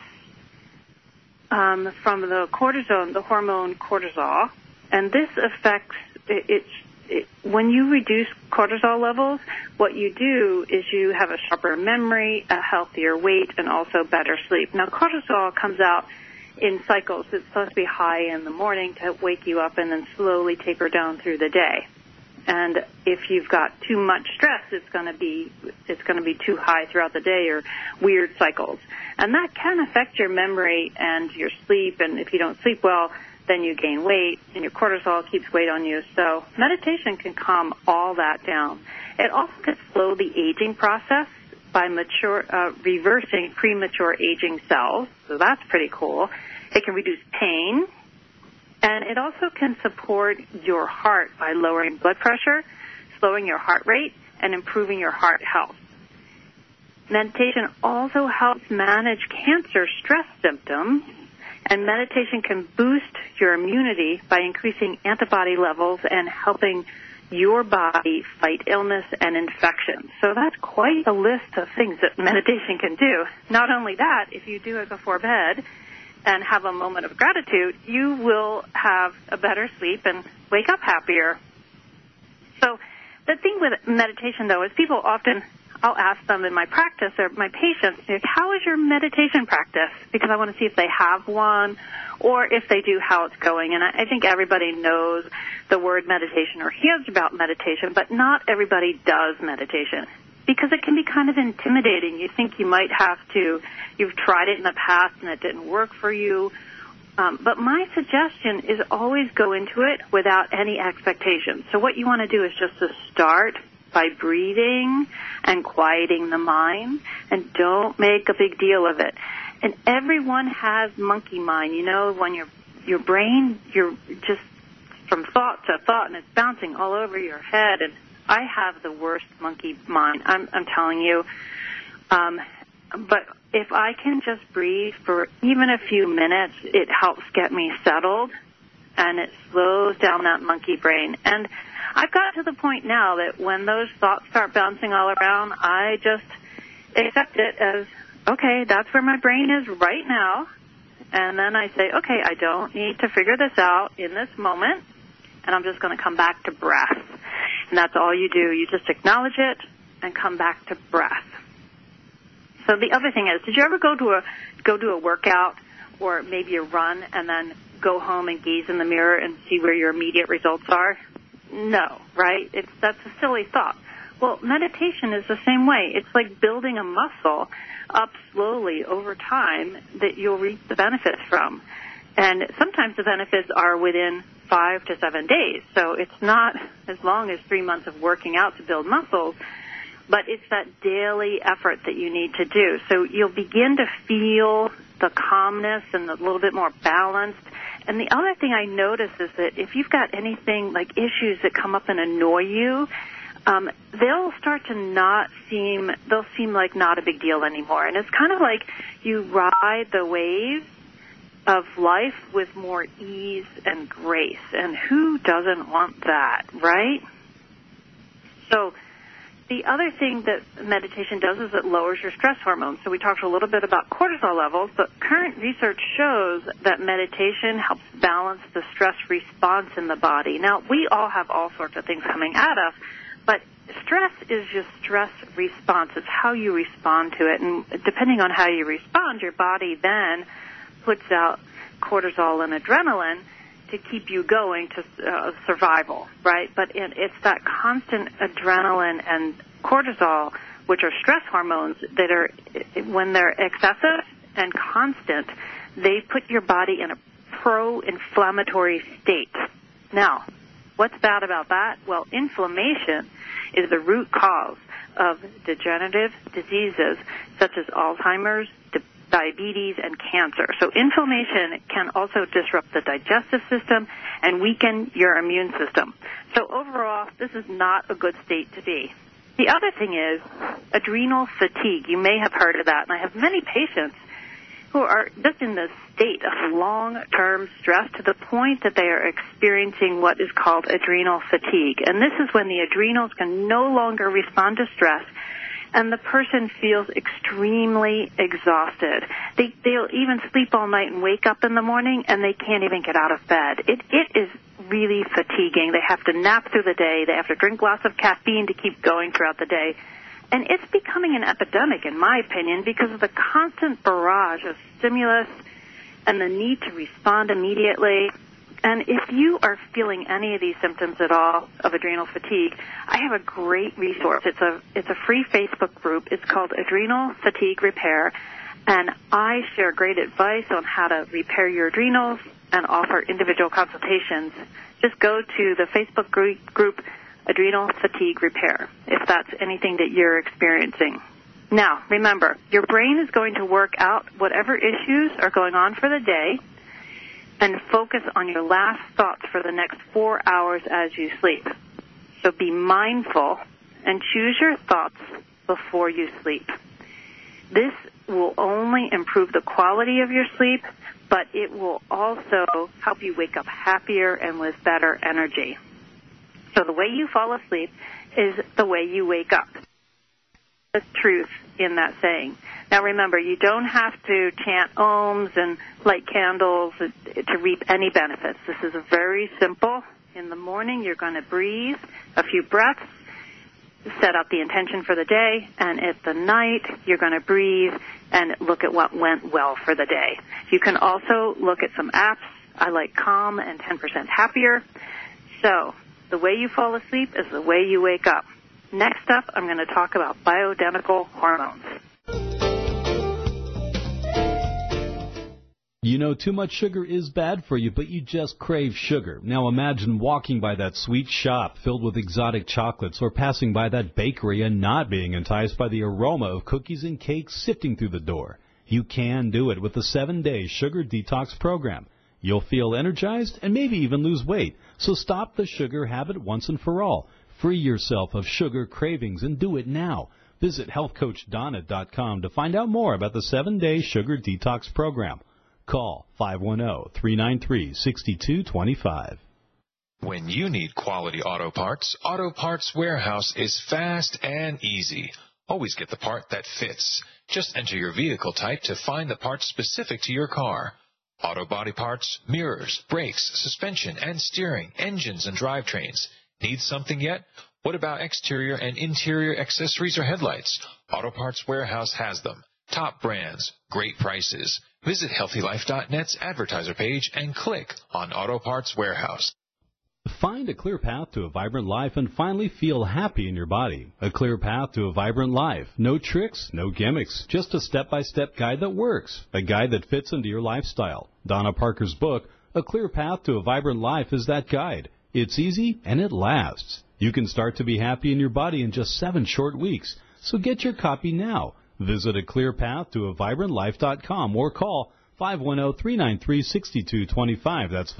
from the cortisone, the hormone cortisol, and this affects when you reduce cortisol levels, what you do is you have a sharper memory, a healthier weight, and also better sleep. Now, cortisol comes out in cycles. It's supposed to be high in the morning to wake you up and then slowly taper down through the day. And if you've got too much stress, it's going to be too high throughout the day, or weird cycles. And that can affect your memory and your sleep. And if you don't sleep well, then you gain weight, and your cortisol keeps weight on you. So meditation can calm all that down. It also can slow the aging process by reversing premature aging cells. So that's pretty cool. It can reduce pain. And it also can support your heart by lowering blood pressure, slowing your heart rate, and improving your heart health. Meditation also helps manage cancer stress symptoms, and meditation can boost your immunity by increasing antibody levels and helping your body fight illness and infection. So that's quite a list of things that meditation can do. Not only that, if you do it before bed and have a moment of gratitude, you will have a better sleep and wake up happier. So the thing with meditation, though, is people often, I'll ask them in my practice or my patients, like, how is your meditation practice? Because I want to see if they have one, or if they do, how it's going. And I think everybody knows the word meditation or hears about meditation, but not everybody does meditation because it can be kind of intimidating. You think you might have to, you've tried it in the past and it didn't work for you. But my suggestion is always go into it without any expectations. So what you want to do is just to start by breathing and quieting the mind, and don't make a big deal of it. And everyone has monkey mind. You know, when your brain, you're just from thought to thought, and it's bouncing all over your head. And I have the worst monkey mind, I'm telling you. But if I can just breathe for even a few minutes, it helps get me settled, and it slows down that monkey brain. And I've got to the point now that when those thoughts start bouncing all around, I just accept it as, okay, that's where my brain is right now. And then I say, okay, I don't need to figure this out in this moment, and I'm just going to come back to breath. And that's all you do. You just acknowledge it and come back to breath. So the other thing is, did you ever go to a workout or maybe a run and then go home and gaze in the mirror and see where your immediate results are? No, right? That's a silly thought. Well, meditation is the same way. It's like building a muscle up slowly over time that you'll reap the benefits from. And sometimes the benefits are within 5 to 7 days. So it's not as long as 3 months of working out to build muscles, but it's that daily effort that you need to do. So you'll begin to feel the calmness and a little bit more balanced. And the other thing I notice is that if you've got anything like issues that come up and annoy you, they'll start to they'll seem like not a big deal anymore. And it's kind of like you ride the waves of life with more ease and grace. And who doesn't want that, right? So the other thing that meditation does is it lowers your stress hormones. So we talked a little bit about cortisol levels, but current research shows that meditation helps balance the stress response in the body. Now, we all have all sorts of things coming at us, but stress is just stress response. It's how you respond to it. And depending on how you respond, your body then puts out cortisol and adrenaline to keep you going to survival, right? But it's that constant adrenaline and cortisol, which are stress hormones, that are, when they're excessive and constant, they put your body in a pro-inflammatory state. Now, what's bad about that? Well, inflammation is the root cause of degenerative diseases such as Alzheimer's, diabetes, and cancer. So inflammation can also disrupt the digestive system and weaken your immune system. So overall, this is not a good state to be. The other thing is adrenal fatigue. You may have heard of that, and I have many patients who are just in this state of long-term stress to the point that they are experiencing what is called adrenal fatigue. And this is when the adrenals can no longer respond to stress, and the person feels extremely exhausted. They'll even sleep all night and wake up in the morning, and they can't even get out of bed. It is really fatiguing. They have to nap through the day. They have to drink lots of caffeine to keep going throughout the day. And it's becoming an epidemic, in my opinion, because of the constant barrage of stimulus and the need to respond immediately. And if you are feeling any of these symptoms at all of adrenal fatigue, I have a great resource. It's a free Facebook group. It's called Adrenal Fatigue Repair, and I share great advice on how to repair your adrenals and offer individual consultations. Just go to the Facebook group Adrenal Fatigue Repair if that's anything that you're experiencing. Now, remember, your brain is going to work out whatever issues are going on for the day and focus on your last thoughts for the next 4 hours as you sleep. So be mindful and choose your thoughts before you sleep. This will only improve the quality of your sleep, but it will also help you wake up happier and with better energy. So the way you fall asleep is the way you wake up. The truth in that saying. Now remember, you don't have to chant ohms and light candles to reap any benefits. This is very simple. In the morning, you're going to breathe a few breaths, set up the intention for the day, and at the night, you're going to breathe and look at what went well for the day. You can also look at some apps. I like Calm and 10% Happier. So the way you fall asleep is the way you wake up. Next up, I'm going to talk about bioidentical hormones. You know, too much sugar is bad for you, but you just crave sugar. Now imagine walking by that sweet shop filled with exotic chocolates or passing by that bakery and not being enticed by the aroma of cookies and cakes sifting through the door. You can do it with the 7-day sugar detox program. You'll feel energized and maybe even lose weight. So stop the sugar habit once and for all. Free yourself of sugar cravings and do it now. Visit healthcoachdonna.com to find out more about the 7-day sugar detox program. Call 510-393-6225. When you need quality auto Parts Warehouse is fast and easy. Always get the part that fits. Just enter your vehicle type to find the part specific to your car. Auto body parts, mirrors, brakes, suspension and steering, engines and drivetrains. Need something yet? What about exterior and interior accessories or headlights? Auto Parts Warehouse has them. Top brands, great prices. Visit HealthyLife.net's advertiser page and click on Auto Parts Warehouse. Find a clear path to a vibrant life and finally feel happy in your body. A clear path to a vibrant life. No tricks, no gimmicks, just a step-by-step guide that works. A guide that fits into your lifestyle. Donna Parker's book, A Clear Path to a Vibrant Life, is that guide. It's easy and it lasts. You can start to be happy in your body in just 7 short weeks. So get your copy now. Visit aclearpathtoavibrantlife.com or call 510-393-6225. That's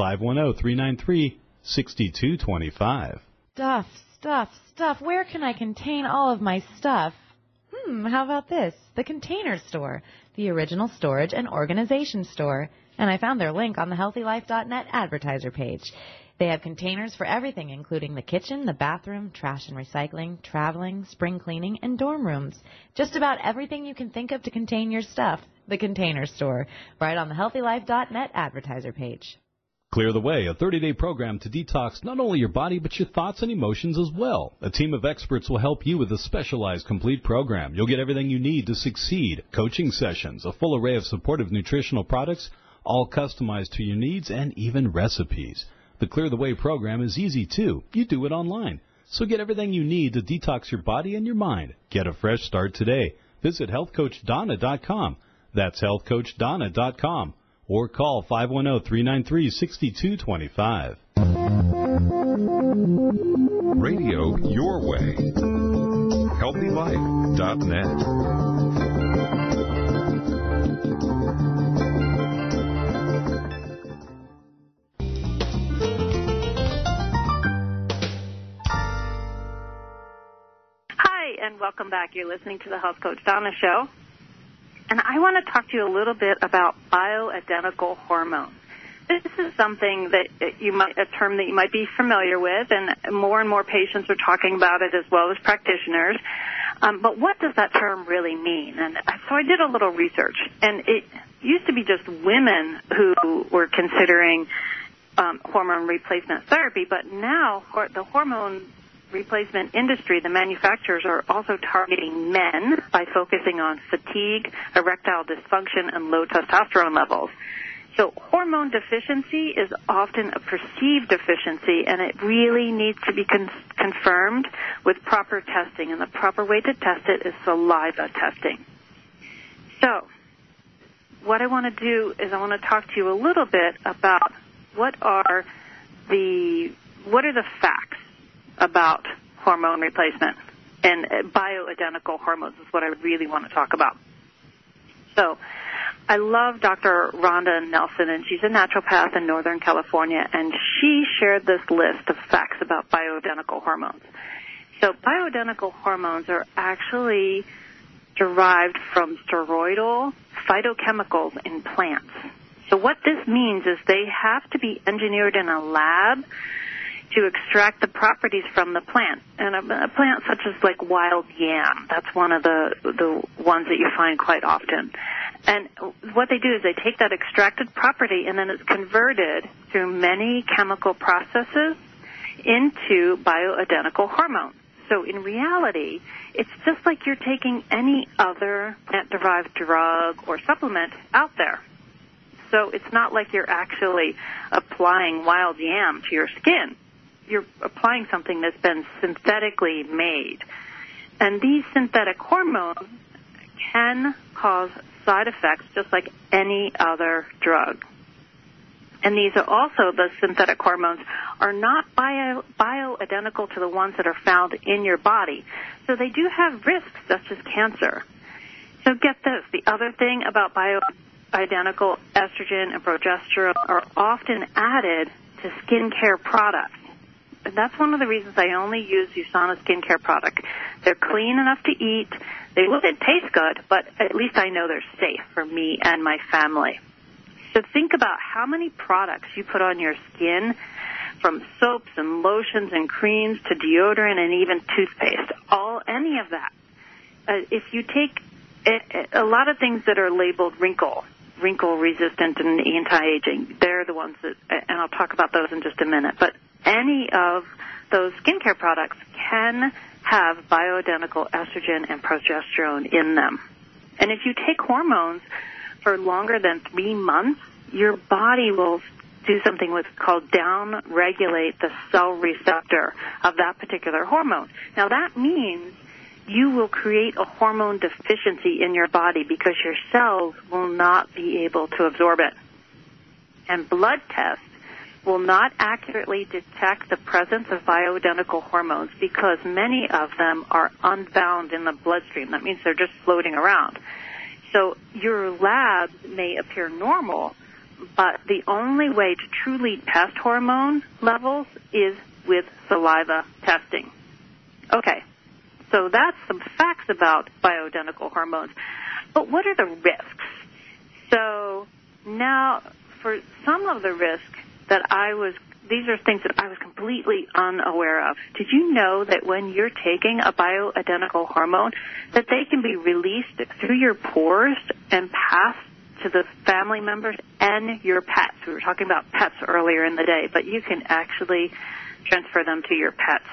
510-393-6225. Stuff. Where can I contain all of my stuff? How about this? The Container Store, the original storage and organization store. And I found their link on the HealthyLife.net advertiser page. They have containers for everything, including the kitchen, the bathroom, trash and recycling, traveling, spring cleaning, and dorm rooms. Just about everything you can think of to contain your stuff. The Container Store, right on the HealthyLife.net advertiser page. Clear the Way, a 30-day program to detox not only your body but your thoughts and emotions as well. A team of experts will help you with a specialized complete program. You'll get everything you need to succeed. Coaching sessions, a full array of supportive nutritional products, all customized to your needs, and even recipes. The Clear the Way program is easy, too. You do it online. So get everything you need to detox your body and your mind. Get a fresh start today. Visit healthcoachdonna.com. That's healthcoachdonna.com. Or call 510-393-6225. Radio your way. HealthyLife.net. And welcome back. You're listening to the Health Coach Donna Show. And I want to talk to you a little bit about bioidentical hormones. This is something that a term that you might be familiar with, and more patients are talking about it as well as practitioners. But what does that term really mean? And so I did a little research, and it used to be just women who were considering hormone replacement therapy, but now the hormone replacement industry, the manufacturers are also targeting men by focusing on fatigue, erectile dysfunction, and low testosterone levels. So hormone deficiency is often a perceived deficiency, and it really needs to be confirmed with proper testing, and the proper way to test it is saliva testing. So what I want to do is I want to talk to you a little bit about what are the facts about hormone replacement, and bioidentical hormones is what I really want to talk about. So I love Dr. Rhonda Nelson, and she's a naturopath in Northern California, and she shared this list of facts about bioidentical hormones. So bioidentical hormones are actually derived from steroidal phytochemicals in plants. So what this means is they have to be engineered in a lab to extract the properties from the plant. And a plant such as like wild yam, that's one of the ones that you find quite often. And what they do is they take that extracted property and then it's converted through many chemical processes into bioidentical hormones. So in reality, it's just like you're taking any other plant-derived drug or supplement out there. So it's not like you're actually applying wild yam to your skin. You're applying something that's been synthetically made. And these synthetic hormones can cause side effects just like any other drug. And these are also, the synthetic hormones are not bioidentical to the ones that are found in your body. So they do have risks such as cancer. So get this, the other thing about bioidentical estrogen and progesterone are often added to skincare products. And that's one of the reasons I only use USANA skincare product. They're clean enough to eat. They wouldn't taste good, but at least I know they're safe for me and my family. So think about how many products you put on your skin, from soaps and lotions and creams to deodorant and even toothpaste, any of that. If you take a lot of things that are labeled wrinkle resistant and anti-aging, they're the ones that, and I'll talk about those in just a minute, but any of those skincare products can have bioidentical estrogen and progesterone in them. And if you take hormones for longer than 3 months, your body will do something called down-regulate the cell receptor of that particular hormone. Now, that means you will create a hormone deficiency in your body because your cells will not be able to absorb it. And blood tests will not accurately detect the presence of bioidentical hormones because many of them are unbound in the bloodstream. That means they're just floating around. So your labs may appear normal, but the only way to truly test hormone levels is with saliva testing. Okay, so that's some facts about bioidentical hormones. But what are the risks? So now, for some of the risks these are things that I was completely unaware of. Did you know that when you're taking a bioidentical hormone, that they can be released through your pores and passed to the family members and your pets? We were talking about pets earlier in the day, but you can actually transfer them to your pets.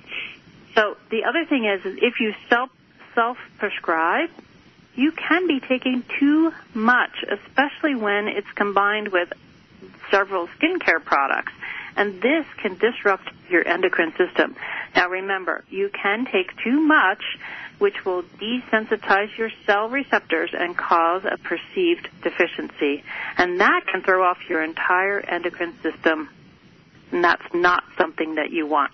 So the other thing is if you self-prescribe, you can be taking too much, especially when it's combined with several skincare products, and this can disrupt your endocrine system. Now remember, you can take too much, which will desensitize your cell receptors and cause a perceived deficiency, and that can throw off your entire endocrine system, and that's not something that you want.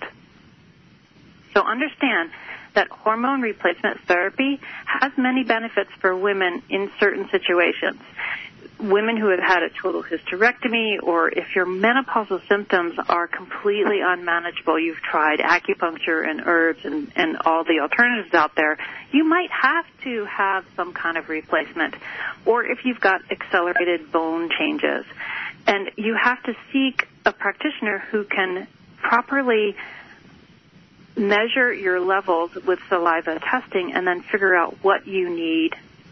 So understand that hormone replacement therapy has many benefits for women in certain situations. Women who have had a total hysterectomy, or if your menopausal symptoms are completely unmanageable, you've tried acupuncture and herbs and all the alternatives out there, you might have to have some kind of replacement. Or if you've got accelerated bone changes. And you have to seek a practitioner who can properly measure your levels with saliva testing and then figure out what you need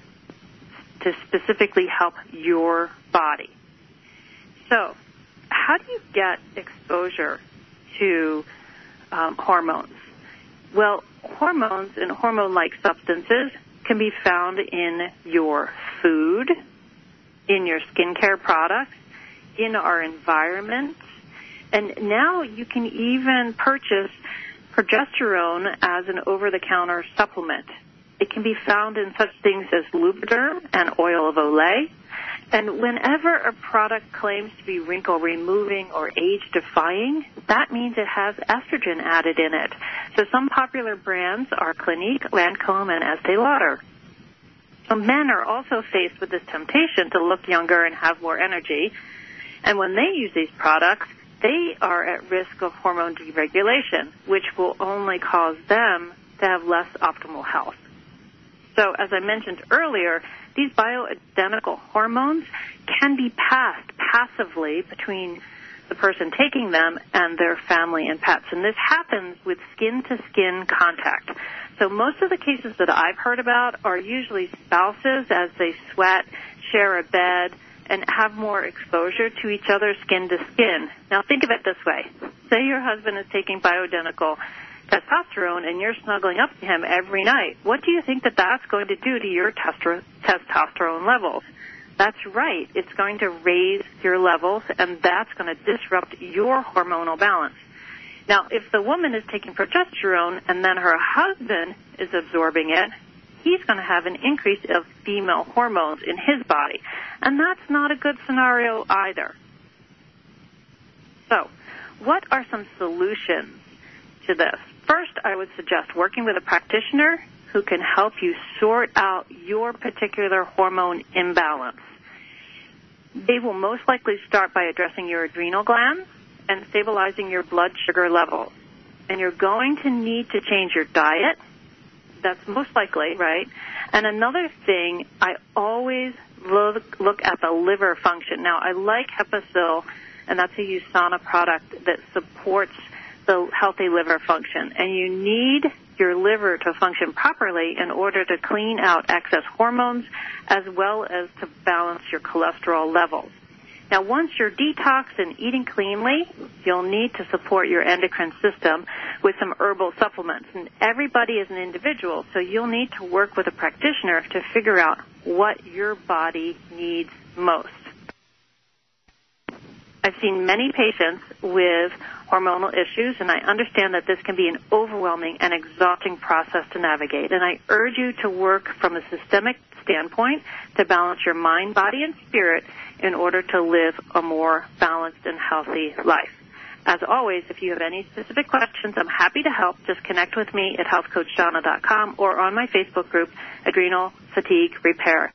to specifically help your body. So, how do you get exposure to hormones? Well, hormones and hormone-like substances can be found in your food, in your skincare products, in our environment, and now you can even purchase progesterone as an over-the-counter supplement. It can be found in such things as Lubriderm and oil of Olay. And whenever a product claims to be wrinkle-removing or age-defying, that means it has estrogen added in it. So some popular brands are Clinique, Lancome, and Estee Lauder. So men are also faced with this temptation to look younger and have more energy. And when they use these products, they are at risk of hormone deregulation, which will only cause them to have less optimal health. So as I mentioned earlier, these bioidentical hormones can be passed passively between the person taking them and their family and pets. And this happens with skin-to-skin contact. So most of the cases that I've heard about are usually spouses as they sweat, share a bed, and have more exposure to each other skin to skin. Now think of it this way. Say your husband is taking bioidentical testosterone and you're snuggling up to him every night. What do you think that that's going to do to your testosterone levels? That's right. It's going to raise your levels, and that's going to disrupt your hormonal balance. Now, if the woman is taking progesterone and then her husband is absorbing it, he's going to have an increase of female hormones in his body, and that's not a good scenario either. So, what are some solutions to this? First, I would suggest working with a practitioner who can help you sort out your particular hormone imbalance. They will most likely start by addressing your adrenal glands and stabilizing your blood sugar levels. And you're going to need to change your diet. That's most likely, right? And another thing, I always look at the liver function. Now, I like Hepasil, and that's a USANA product that supports the healthy liver function. And you need your liver to function properly in order to clean out excess hormones as well as to balance your cholesterol levels. Now, once you're detoxed and eating cleanly, you'll need to support your endocrine system with some herbal supplements. And everybody is an individual, so you'll need to work with a practitioner to figure out what your body needs most. I've seen many patients with hormonal issues, and I understand that this can be an overwhelming and exhausting process to navigate. And I urge you to work from a systemic standpoint to balance your mind, body, and spirit in order to live a more balanced and healthy life. As always, if you have any specific questions, I'm happy to help. Just connect with me at healthcoachdonna.com or on my Facebook group, Adrenal Fatigue Repair.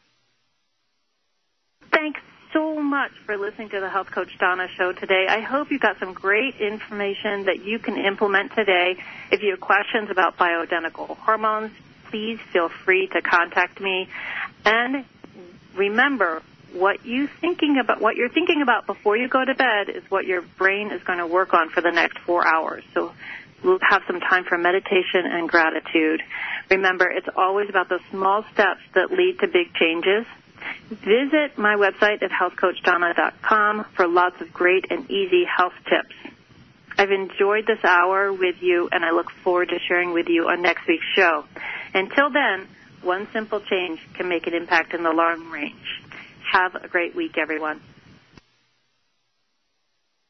Thanks so much for listening to the Health Coach Donna Show today. I hope you got some great information that you can implement today. If you have questions about bioidentical hormones, please feel free to contact me. And remember, what you're thinking about before you go to bed is what your brain is going to work on for the next 4 hours. So we'll have some time for meditation and gratitude. Remember, it's always about the small steps that lead to big changes. Visit my website at healthcoachdonna.com for lots of great and easy health tips. I've enjoyed this hour with you, and I look forward to sharing with you on next week's show. Until then, one simple change can make an impact in the long range. Have a great week, everyone.